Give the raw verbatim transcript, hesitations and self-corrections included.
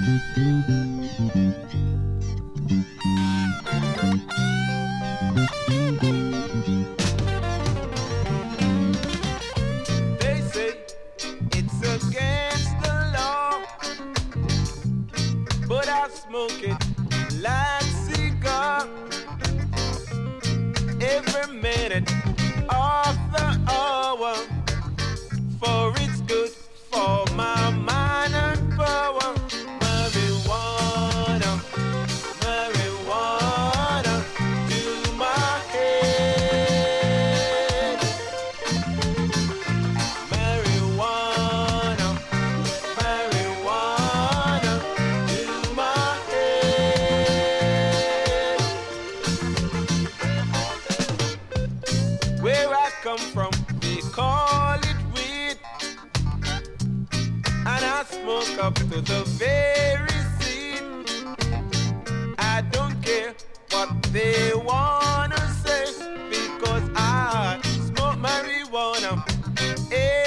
They say it's against the law, but I smoke it like cigar every minute of the hour, for it's good for my mind and power. Marijuana, marijuana to my head. Marijuana, marijuana to my head. Where I come from, they call it weed, and I smoke up to the very seed. I don't care what they wanna say, because I smoke marijuana